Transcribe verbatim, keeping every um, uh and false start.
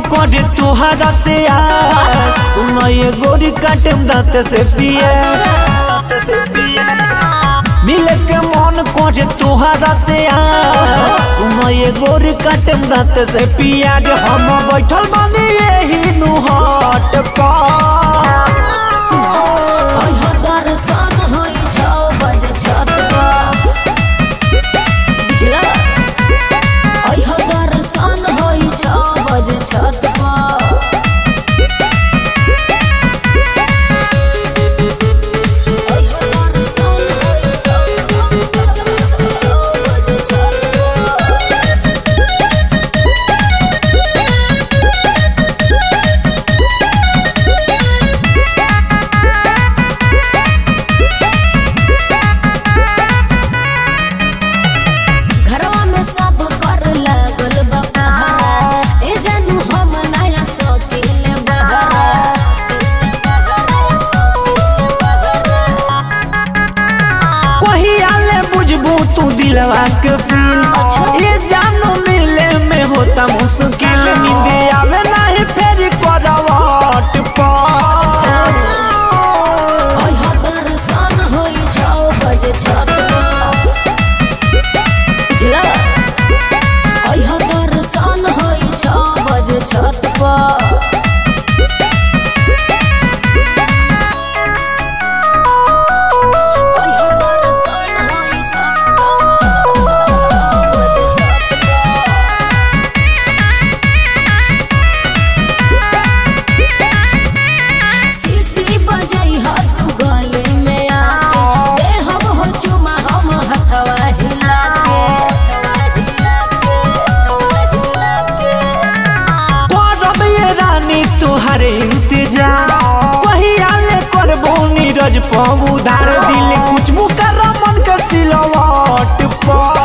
करे तोहरा से आज सुनो ये गोरी काटम दांत से पिया मिले के मन करे तोहरा से आज सुनो ये गोरी काटम दांत से पिया हम बैठल बानी यही नुहट पर तू दिलवा के फील ये जानो मिले में होता मुश्किल नींद आवे नहीं फेर करवट पर दर्शन होई छौ बजे छत दर्शन होई छौ बजे छत पर इंतजार कहिया ले करबो नीरज पर उधार दिल कुछ मुकर मन के सिलवट पर।